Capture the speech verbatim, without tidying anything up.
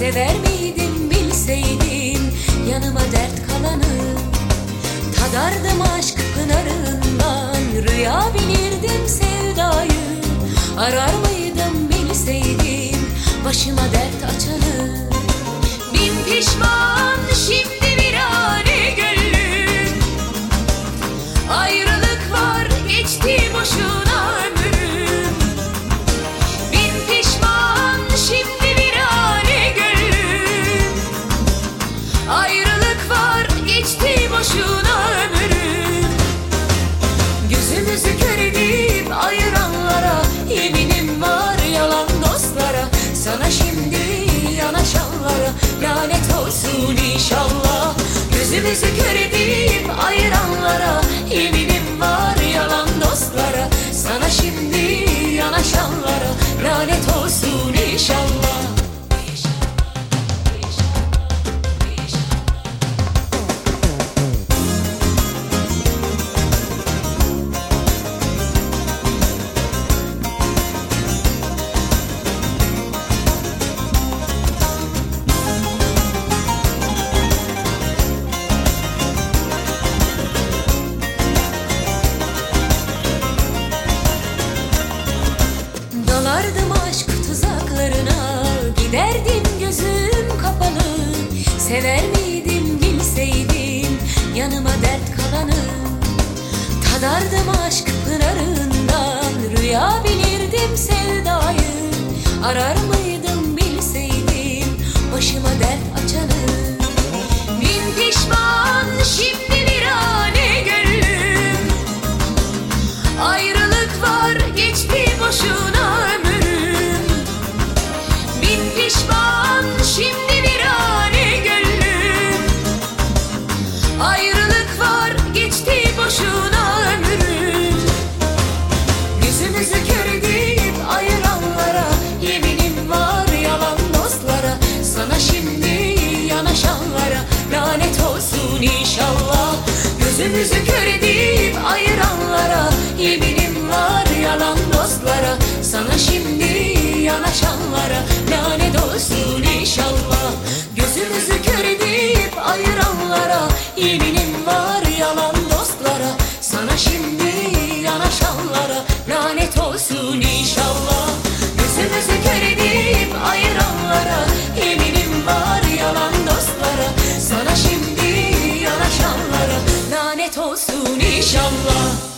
sever miydim bilseydim yanıma dert kalanı. Tadardım aşk pınarından, rüya bilirdim sevdayı. Arar mıydım bilseydim başıma dert açanı. Bin pişman şimdi virane gönlüm, ayrılık var geçti boşuna ömrüm. Bin pişman şimdi virane gönlüm, ayrılık var geçti boşuna ömrüm. Gözümüzü kör edip ayıranlara yeminim var, yalan dostlara. Sana şimdi yanaşanlara lanet olsun inşallah. Gözümüzü kör edip ayıranlara yeminim var, yalan dostlara. Sana şimdi yanaşanlara lanet olsun inşallah. Dalardım aşk tuzaklarına, giderdim gözüm kapalı. Sever miydim bilseydim yanıma dert kalanı. Tadardım aşk pınarından, rüya bilirdim sevdayı. Arar mıydım bilseydim başıma dert açanı. Bin pişman şimdi virane gönlüm, ayrılık var geçti boşuna ömrüm. Bin pişman şimdi virane gönlüm, ayrılık var geçti boşuna ömrüm. Gözümüzü kör edip ayıranlara yeminim var, yalan dostlara. Sana şimdi yanaşanlara lanet olsun inşallah. Gözümüzü kör edip ayıranlara yeminim var, yalan dostlara. Sana şimdi yanaşanlara lanet olsun inşallah. Gözümüzü kör edip ayıranlara yeminim var, yalan dostlara. Sana şimdi yanaşanlara lanet olsun inşallah. Gözümüzü kör edip ayıranlara yeminim var, yalan dostlara. Sana şimdi yanaşanlara lanet olsun inşallah.